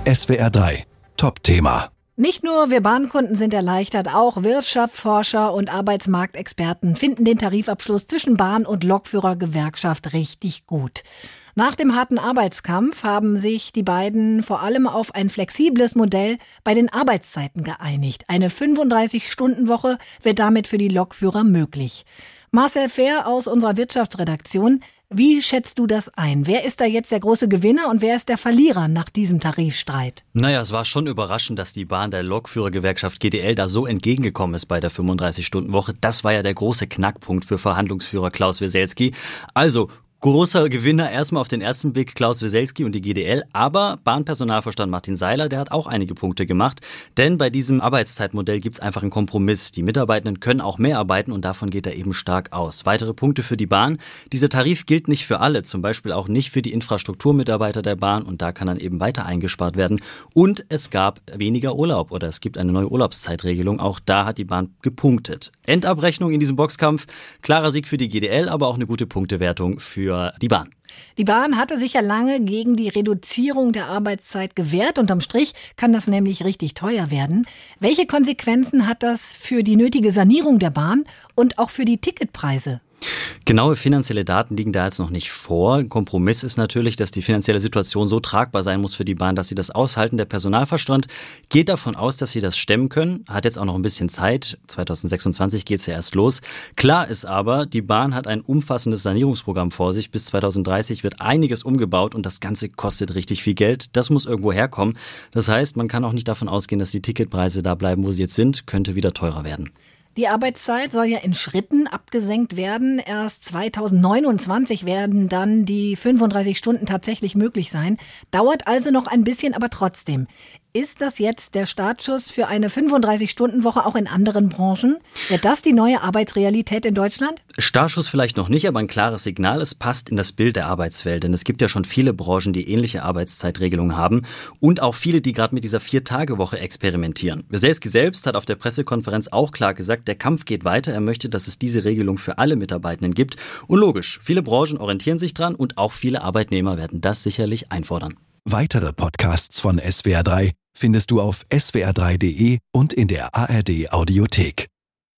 SWR 3 Top-Thema. Nicht nur wir Bahnkunden sind erleichtert, auch Wirtschaftsforscher und Arbeitsmarktexperten finden den Tarifabschluss zwischen Bahn- und Lokführergewerkschaft richtig gut. Nach dem harten Arbeitskampf haben sich die beiden vor allem auf ein flexibles Modell bei den Arbeitszeiten geeinigt. Eine 35-Stunden-Woche wird damit für die Lokführer möglich. Marcel Fehr aus unserer Wirtschaftsredaktion. Wie schätzt du das ein? Wer ist da jetzt der große Gewinner und wer ist der Verlierer nach diesem Tarifstreit? Naja, es war schon überraschend, dass die Bahn der Lokführergewerkschaft GDL da so entgegengekommen ist bei der 35-Stunden-Woche. Das war ja der große Knackpunkt für Verhandlungsführer Klaus Weselski. Also großer Gewinner erstmal auf den ersten Blick Klaus Weselski und die GDL, aber Bahnpersonalvorstand Martin Seiler, der hat auch einige Punkte gemacht, denn bei diesem Arbeitszeitmodell gibt's einfach einen Kompromiss. Die Mitarbeitenden können auch mehr arbeiten und davon geht er eben stark aus. Weitere Punkte für die Bahn: Dieser Tarif gilt nicht für alle, zum Beispiel auch nicht für die Infrastrukturmitarbeiter der Bahn und da kann dann eben weiter eingespart werden. Und es gab weniger Urlaub oder es gibt eine neue Urlaubszeitregelung, auch da hat die Bahn gepunktet. Endabrechnung in diesem Boxkampf: klarer Sieg für die GDL, aber auch eine gute Punktewertung für die Bahn. Die Bahn hatte sich ja lange gegen die Reduzierung der Arbeitszeit gewehrt. Unterm Strich kann das nämlich richtig teuer werden. Welche Konsequenzen hat das für die nötige Sanierung der Bahn und auch für die Ticketpreise? Genaue finanzielle Daten liegen da jetzt noch nicht vor. Ein Kompromiss ist natürlich, dass die finanzielle Situation so tragbar sein muss für die Bahn, dass sie das aushalten. Der Personalvorstand geht davon aus, dass sie das stemmen können. Hat jetzt auch noch ein bisschen Zeit. 2026 geht's ja erst los. Klar ist aber, die Bahn hat ein umfassendes Sanierungsprogramm vor sich. Bis 2030 wird einiges umgebaut und das Ganze kostet richtig viel Geld. Das muss irgendwo herkommen. Das heißt, man kann auch nicht davon ausgehen, dass die Ticketpreise da bleiben, wo sie jetzt sind. Könnte wieder teurer werden. Die Arbeitszeit soll ja in Schritten abgesenkt werden. Erst 2029 werden dann die 35 Stunden tatsächlich möglich sein. Dauert also noch ein bisschen, aber trotzdem. Ist das jetzt der Startschuss für eine 35-Stunden-Woche auch in anderen Branchen? Wird das die neue Arbeitsrealität in Deutschland? Startschuss vielleicht noch nicht, aber ein klares Signal. Es passt in das Bild der Arbeitswelt. Denn es gibt ja schon viele Branchen, die ähnliche Arbeitszeitregelungen haben. Und auch viele, die gerade mit dieser 4-Tage-Woche experimentieren. Weselski selbst hat auf der Pressekonferenz auch klar gesagt, der Kampf geht weiter. Er möchte, dass es diese Regelung für alle Mitarbeitenden gibt. Und logisch, viele Branchen orientieren sich dran und auch viele Arbeitnehmer werden das sicherlich einfordern. Weitere Podcasts von SWR 3 findest du auf swr3.de und in der ARD Audiothek.